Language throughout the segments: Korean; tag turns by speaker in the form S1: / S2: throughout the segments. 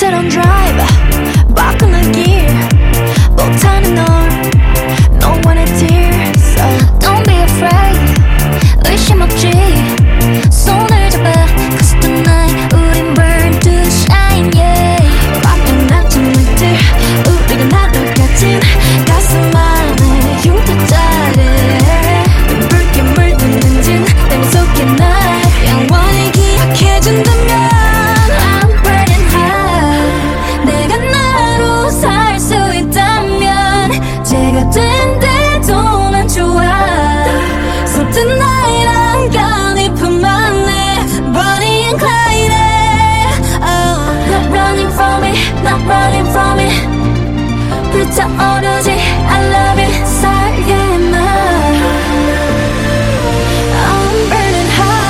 S1: 새로운 drive 바꾸는 길 못하는 널 No one is here so don't be afraid 의심 없지 손을 잡아 Cause tonight 우린 burn to shine yeah 밝은 아침들 우리가 나를 가진 가슴 안에 흉터자래 붉게 물든 진 내 속에 날 영원히 기억해준다면 I'm burning high 내가 나로 살 수 있다면 제가 된대도 난 좋아 So tonight I'm gonna put my name Bonnie and Clyde Not running from it, not running from it 불타오르지 I love it 살게만 I'm burning high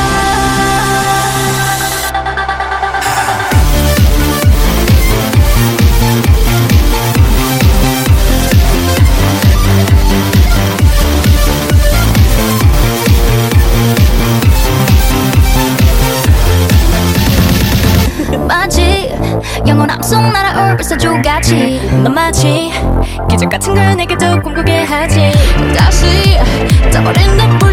S1: 마치 영원함 속 날아올 불사조같이 넌 마치 기적 같은 걸 내게도 꿈꾸게 하지 다시 떠버린 너